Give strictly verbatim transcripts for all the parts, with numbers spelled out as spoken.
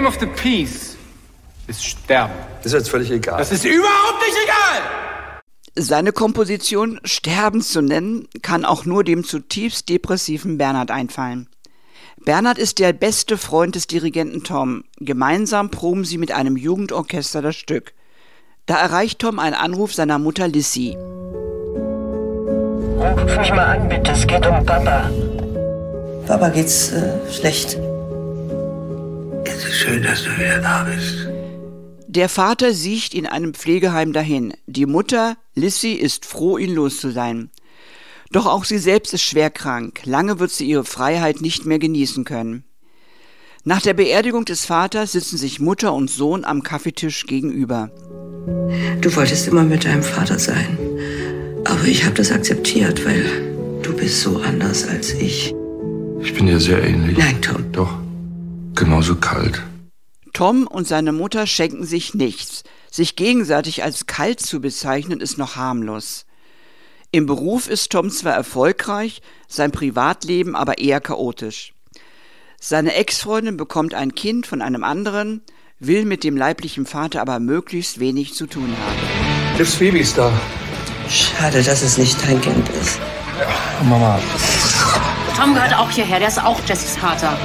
name of the piece ist Sterben. Das ist jetzt völlig egal. Das ist überhaupt nicht egal! Seine Komposition Sterben zu nennen, kann auch nur dem zutiefst depressiven Bernhard einfallen. Bernhard ist der beste Freund des Dirigenten Tom. Gemeinsam proben sie mit einem Jugendorchester das Stück. Da erreicht Tom einen Anruf seiner Mutter Lissy. Ruf mich mal an, bitte. Es geht um Papa. Papa geht's äh, schlecht. Es ist schön, dass du wieder da bist. Der Vater siecht in einem Pflegeheim dahin. Die Mutter, Lissy, ist froh, ihn los zu sein. Doch auch sie selbst ist schwer krank. Lange wird sie ihre Freiheit nicht mehr genießen können. Nach der Beerdigung des Vaters sitzen sich Mutter und Sohn am Kaffeetisch gegenüber. Du wolltest immer mit deinem Vater sein. Aber ich habe das akzeptiert, weil du bist so anders als ich. Ich bin dir sehr ähnlich. Nein, Tom. Doch, genauso kalt. Tom und seine Mutter schenken sich nichts. Sich gegenseitig als kalt zu bezeichnen, ist noch harmlos. Im Beruf ist Tom zwar erfolgreich, sein Privatleben aber eher chaotisch. Seine Ex-Freundin bekommt ein Kind von einem anderen, will mit dem leiblichen Vater aber möglichst wenig zu tun haben. Jetzt Phoebe ist da. Schade, dass es nicht dein Kind ist. Ja, Mama. Tom gehört auch hierher, der ist auch Jessys Vater.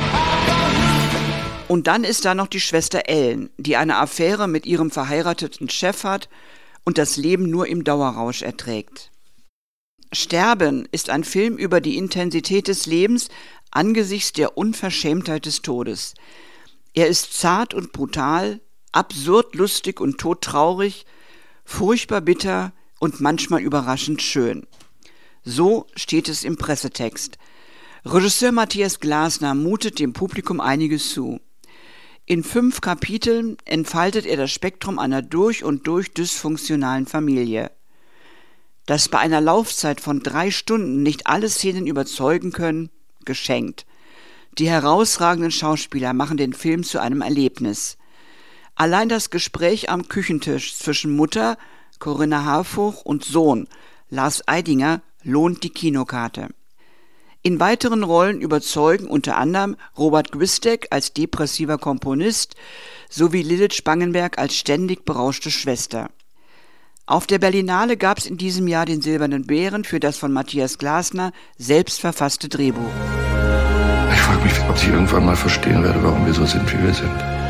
Und dann ist da noch die Schwester Ellen, die eine Affäre mit ihrem verheirateten Chef hat und das Leben nur im Dauerrausch erträgt. Sterben ist ein Film über die Intensität des Lebens angesichts der Unverschämtheit des Todes. Er ist zart und brutal, absurd lustig und todtraurig, furchtbar bitter und manchmal überraschend schön. So steht es im Pressetext. Regisseur Matthias Glasner mutet dem Publikum einiges zu. In fünf Kapiteln entfaltet er das Spektrum einer durch und durch dysfunktionalen Familie. Dass bei einer Laufzeit von drei Stunden nicht alle Szenen überzeugen können, geschenkt. Die herausragenden Schauspieler machen den Film zu einem Erlebnis. Allein das Gespräch am Küchentisch zwischen Mutter, Corinna Harfuch, und Sohn, Lars Eidinger, lohnt die Kinokarte. In weiteren Rollen überzeugen unter anderem Robert Gwisdek als depressiver Komponist sowie Lilith Spangenberg als ständig berauschte Schwester. Auf der Berlinale gab es in diesem Jahr den Silbernen Bären für das von Matthias Glasner selbst verfasste Drehbuch. Ich frage mich, ob ich irgendwann mal verstehen werde, warum wir so sind, wie wir sind.